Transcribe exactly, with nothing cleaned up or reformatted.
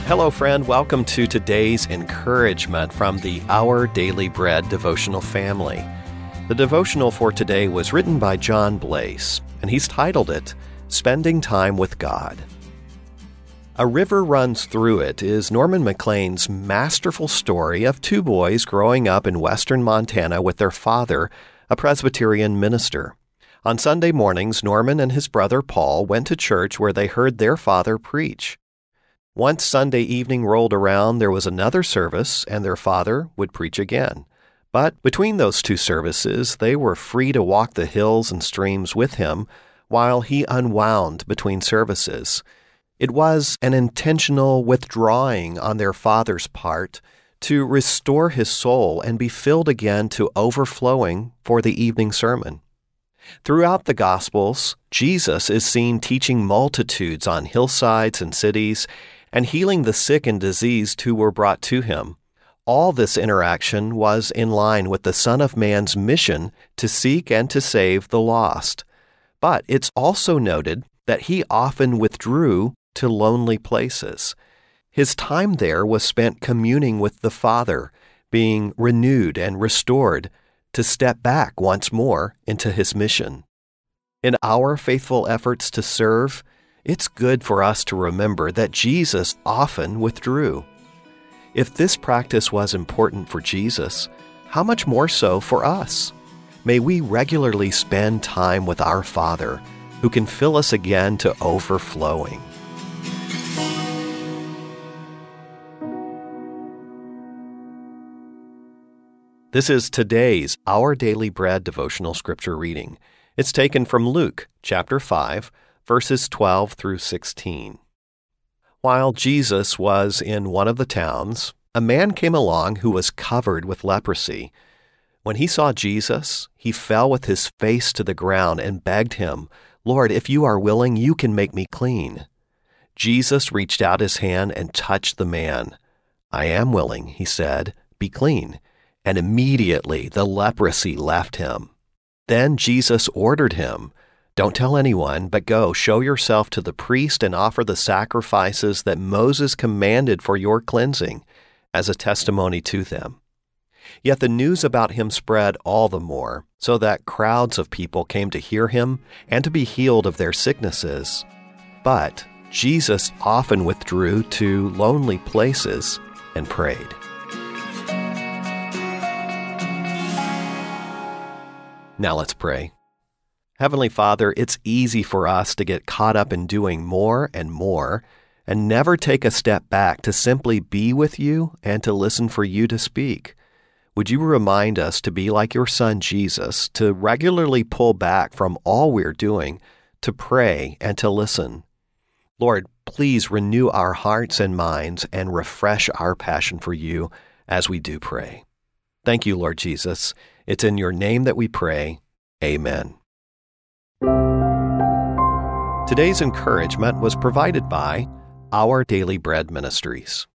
Hello, friend. Welcome to today's encouragement from the Our Daily Bread devotional family. The devotional for today was written by John Blase, and he's titled it, Spending Time with God. A River Runs Through It is Norman Maclean's masterful story of two boys growing up in western Montana with their father, a Presbyterian minister. On Sunday mornings, Norman and his brother Paul went to church where they heard their father preach. Once Sunday evening rolled around, there was another service, and their father would preach again. But between those two services, they were free to walk the hills and streams with him while he unwound between services. It was an intentional withdrawing on their father's part to restore his soul and be filled again to overflowing for the evening sermon. Throughout the Gospels, Jesus is seen teaching multitudes on hillsides and cities and healing the sick and diseased who were brought to him. All this interaction was in line with the Son of Man's mission to seek and to save the lost. But it's also noted that he often withdrew to lonely places. His time there was spent communing with the Father, being renewed and restored to step back once more into his mission. In our faithful efforts to serve, it's good for us to remember that Jesus often withdrew. If this practice was important for Jesus, how much more so for us? May we regularly spend time with our Father, who can fill us again to overflowing. This is today's Our Daily Bread devotional scripture reading. It's taken from Luke chapter five, verses twelve through sixteen. While Jesus was in one of the towns, a man came along who was covered with leprosy. When he saw Jesus, he fell with his face to the ground and begged him, "Lord, if you are willing, you can make me clean." Jesus reached out his hand and touched the man. "I am willing," he said, "be clean." And immediately the leprosy left him. Then Jesus ordered him, "Don't tell anyone, but go, show yourself to the priest and offer the sacrifices that Moses commanded for your cleansing as a testimony to them." Yet the news about him spread all the more, so that crowds of people came to hear him and to be healed of their sicknesses. But Jesus often withdrew to lonely places and prayed. Now let's pray. Heavenly Father, it's easy for us to get caught up in doing more and more and never take a step back to simply be with you and to listen for you to speak. Would you remind us to be like your Son Jesus, to regularly pull back from all we're doing, to pray and to listen? Lord, please renew our hearts and minds and refresh our passion for you as we do pray. Thank you, Lord Jesus. It's in your name that we pray. Amen. Today's encouragement was provided by Our Daily Bread Ministries.